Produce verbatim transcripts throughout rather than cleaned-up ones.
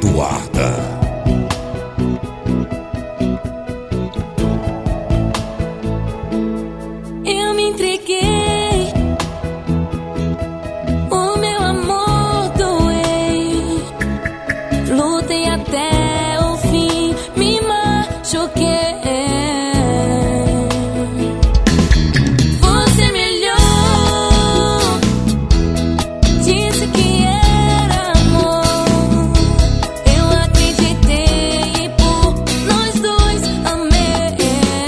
Eduarda. Eu me entreguei, o meu amor doei, lutei até o fim, me machuquei. Você me olhou, disse que era amor. Eu acreditei e por nós dois amei.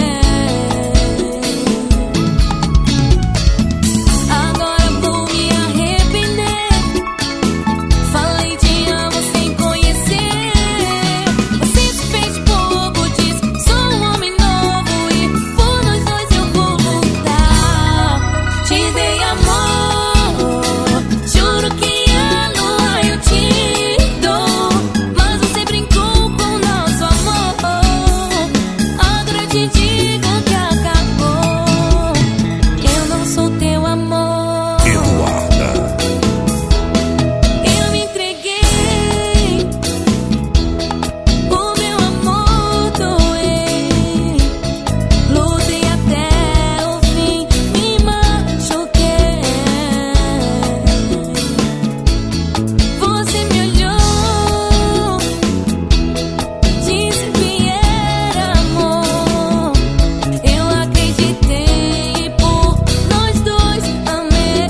Agora vou me arrepender. Falei te amo sem conhecer. Você se fez de bobo, disse sou um homem novo e por nós dois eu vou lutar. Te dei amor, juro que a lua eu te dou, mas você brincou com o nosso amor. Agora eu te digo que acabou. Eu não sou teu amor. Eduarda. Eu me entreguei, o meu amor doei, lutei até o fim, me machuquei. Você me olhou, disse que era amor. Eu acreditei e por nós dois amei.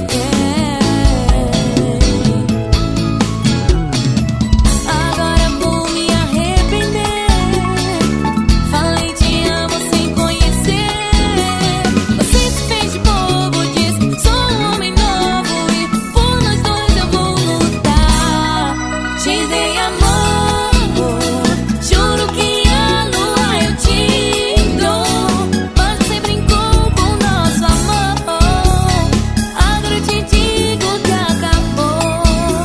Agora vou me arrepender. Falei te amo sem conhecer. Você se fez de bobo, disse sou um homem novo e por nós dois eu vou lutar. Te dei amor, juro que a lua eu te dou, mas você brincou com o nosso amor. Agora eu te digo que acabou.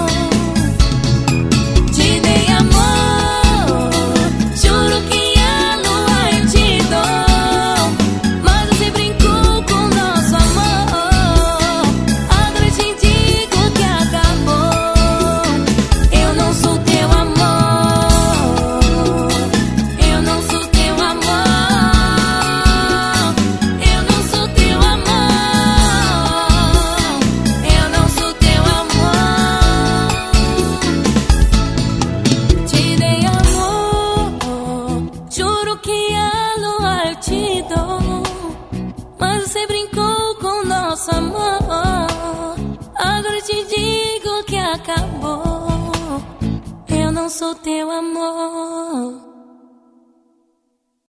Te dei amor, juro que a lua eu te dou, mas você brincou com o nosso amor. Agora eu te digo que acabou. Eu não sou teu amor. Eu não sou teu amor. Eu não sou teu amor. Eu não sou teu amor. Te dei amor, juro que a lua eu te dou, mas você brincou com o nosso amor. Agora eu te digo que acabou. Eu não sou teu amor.